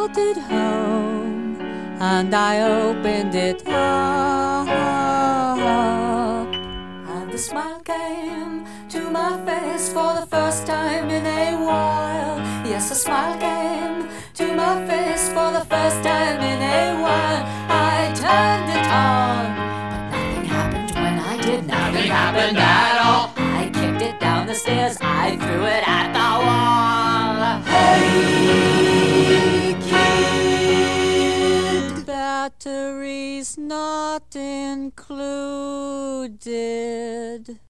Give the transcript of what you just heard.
floated home, and I opened it up, and the smile came to my face for the first time in a while. Yes, a smile came to my face for the first time in a while. I turned it on, but nothing happened when I did. Nothing happened at all. I kicked it down the stairs, I threw it at the wall. Hey, kid, batteries not included.